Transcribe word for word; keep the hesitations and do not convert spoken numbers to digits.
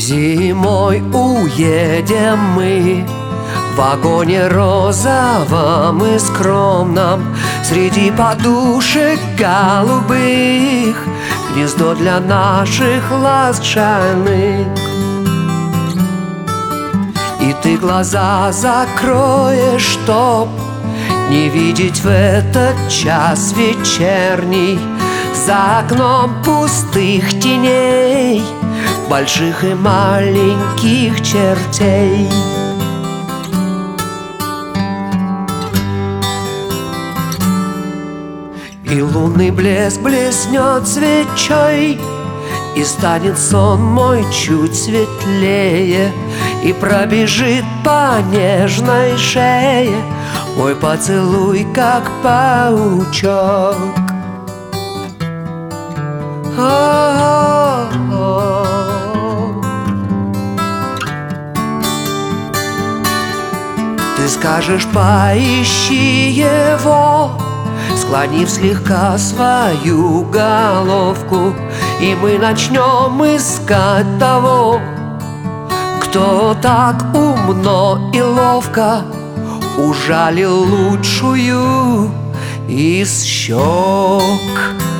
Зимой уедем мы в вагоне розовом и скромном, среди подушек голубых, гнездо для наших ласк шальных. И ты глаза закроешь, чтоб не видеть в этот час вечерний за окном пустых теней, больших и маленьких чертей. И лунный блеск блеснет свечой, и станет сон мой чуть светлее, и пробежит по нежной шее мой поцелуй, как паучок. Ты скажешь: поищи его, склонив слегка свою головку, и мы начнем искать того, кто так умно и ловко ужалил лучшую из щек.